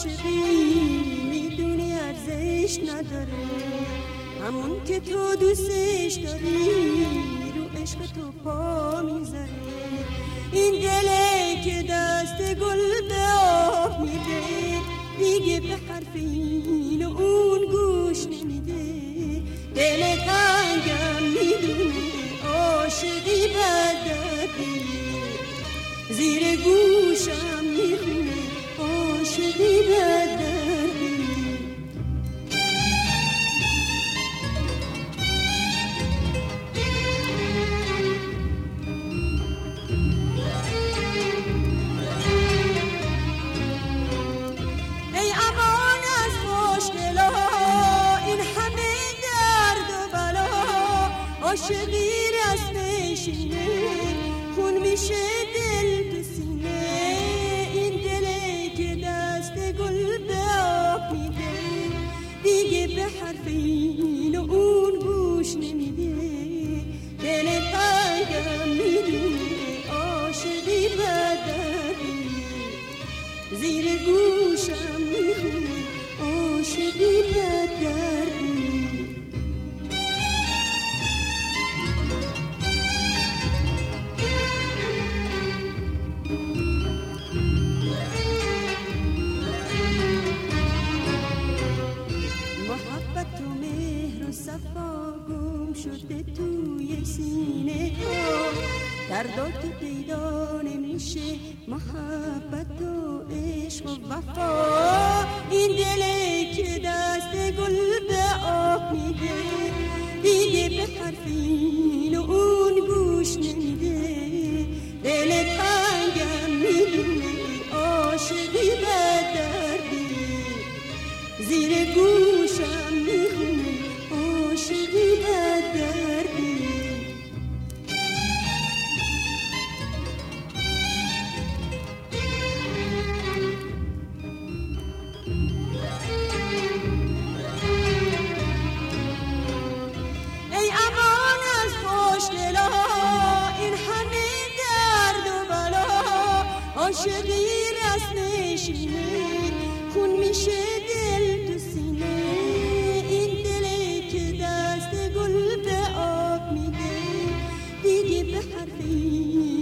عاشقی میدونی ارزش نداره، همون که تو دوستش داری رو عشق تو پا میذاره. این دله که دست گل به آب میده، دیگه به حرف این و اون گوش نمیده. دل تنگم میدونه عاشقی بدردی، زیر گوشم میخونه عاشقی بدردی. ای امان از مشکلا، این همه درد و بلا، عاشقی رسمش اینه، خون میشه دل تو سینه. این دله که دست گل به آب میده، دیگه به حرف این و اون گوش نمیده. دل تنگم میدونه عاشقی بدردی، زیر گوشم میخونه عاشقی بدردی. محبت و مهر و صفا گم شده توی سینه ها، دردات پیدا نمیشه، محبت و عشق و وفا. این دله که دست گل به آب میده، دیگه به حرف این و اون گوش نمیده. دل تنگم میدونه عاشقی بدردی، زیر گوشم میخونه عاشقی بدردی. ای امان از خوشدلا، این همه درد و بلا، عاشقی رسمش اینه، خون میشه دل تو سینه. این دله که دست گل به آب میده، دیگه به حرف